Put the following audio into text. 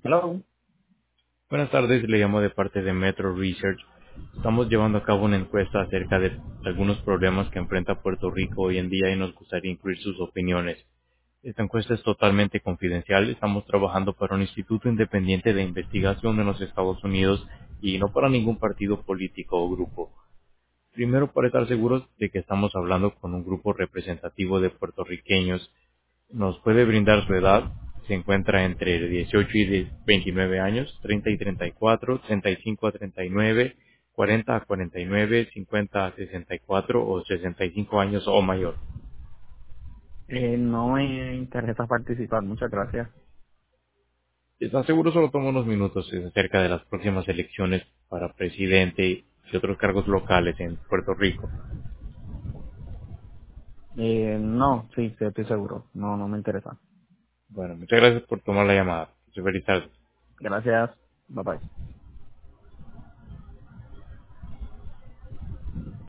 Hello. Buenas tardes, le llamo de parte de Metro Research. Estamos llevando a cabo una encuesta acerca de algunos problemas que enfrenta Puerto Rico hoy en día y nos gustaría incluir sus opiniones. Esta encuesta es totalmente confidencial. Estamos trabajando para un instituto independiente de investigación en los Estados Unidos y no para ningún partido político o grupo. Primero, para estar seguros de que estamos hablando con un grupo representativo de puertorriqueños, nos puede brindar su edad. Se encuentra entre 18 y 29 años, 30 y 34, 35 a 39, 40 a 49, 50 a 64 o 65 años o mayor. No me interesa participar, muchas gracias. Si está seguro, solo toma unos minutos. Es acerca de las próximas elecciones para presidente y otros cargos locales en Puerto Rico. No, sí, sí, estoy seguro. No, no me interesa. Bueno, muchas gracias por tomar la llamada. Feliz tarde. Gracias. Bye bye.